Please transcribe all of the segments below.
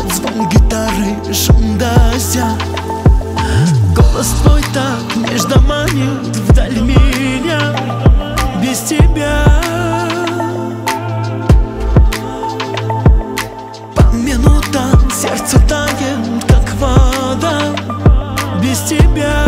Звон гитары, шум дождя. Голос твой так нежно манит вдаль меня. Без тебя по минутам сердце тает, как вода. Без тебя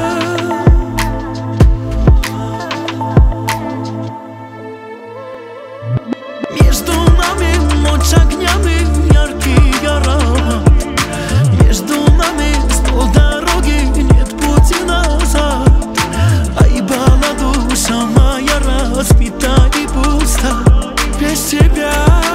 между нами ночь огнями, яркий аромат. Между нами 100 дороги, нет пути назад. Ай, была душа моя разбита и пуста без тебя.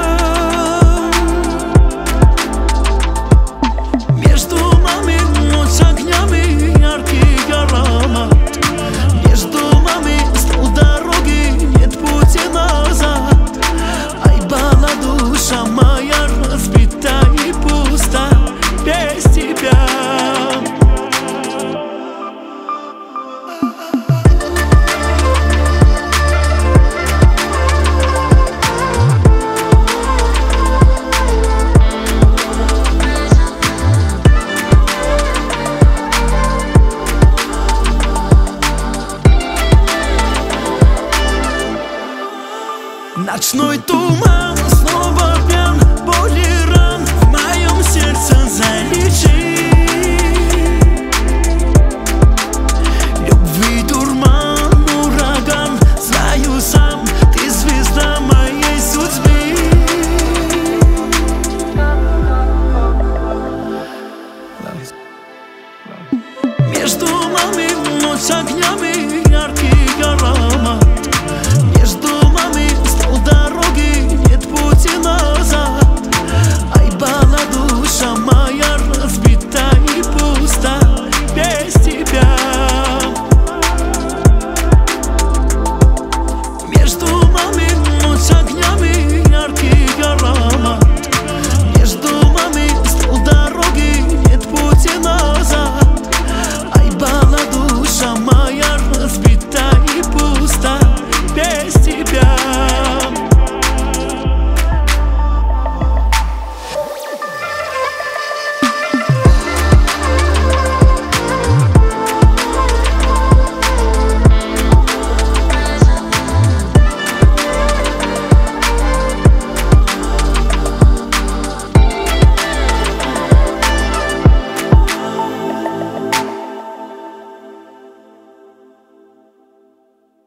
Между нами ночь огнями, яркий аромат. Между нами 100 дороги, нет пути назад. Ай, была душа моя разбита и пуста без тебя. Ночной туман снова пьян, боли ран в моем сердце залечи. Любви дурман, ураган, знаю сам, ты звезда моей судьбы. Между нами ночь огнями,